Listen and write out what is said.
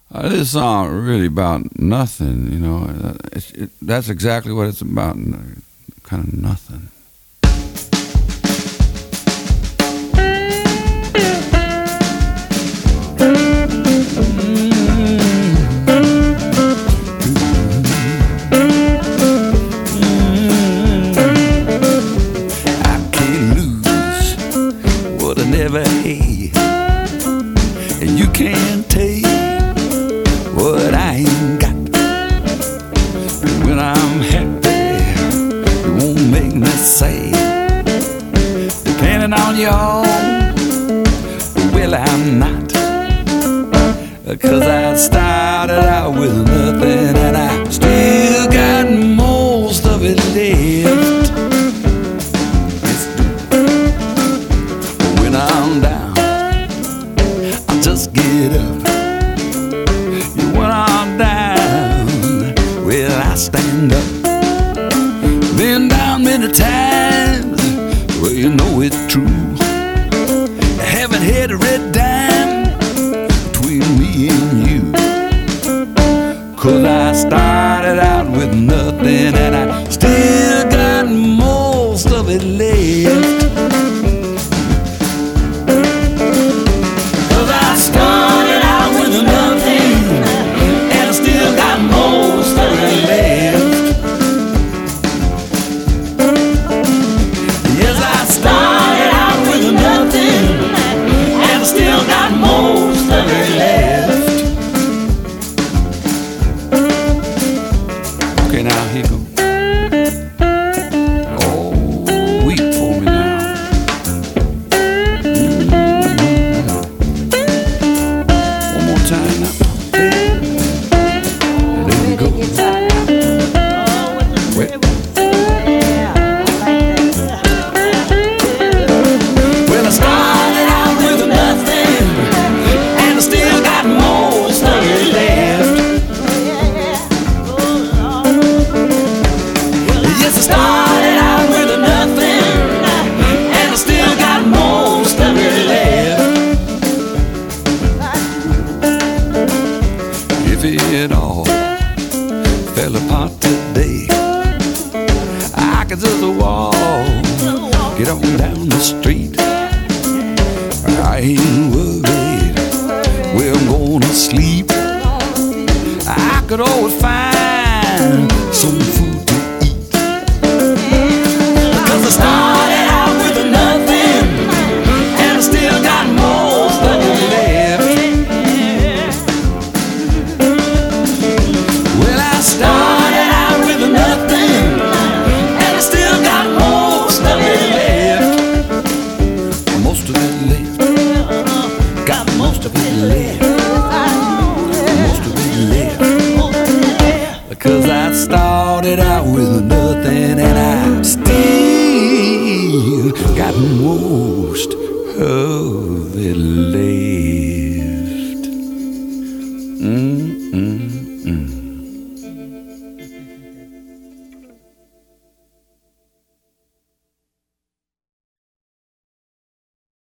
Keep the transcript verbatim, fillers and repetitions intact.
Uh, this song really about nothing, you know. It's, it, that's exactly what it's about, kind of nothing. I can't lose what I never had, and you can't take what I ain't got. And when I'm happy, it won't make me sad. Depending on you, well, I'm not. Cause I started out with nothing, and I still got most of it left. Yes, when I'm down, I just get up. When I'm down, well, I stand up. Been down many times, well, you know it's true. I haven't had a red dime between me and you. Cause I started out with nothing, and I still got most of it left. Cause I started out with nothing, and I still got most of it left. Yes, I started out with nothing, and I still got most of it left. Okay, now here goes. Oh, weep for me now. Mm-hmm. One more time now. There we go. Wait. Well, I started out with nothing, and I still got most of it left. Yes, I started out with nothing, and I still got most of it left. If it all fell apart today, I could just walk, get on down the street. I ain't worried where I'm gonna sleep. I could always find some food to eat. Cause I started out with nothing, and I still got most of it left. Well, I started out with nothing, and I still got most of it left. Most of it left. Got most of it left. Most of it left. Cause I started out with nothing, and I still got most of it left. Mm-mm-mm.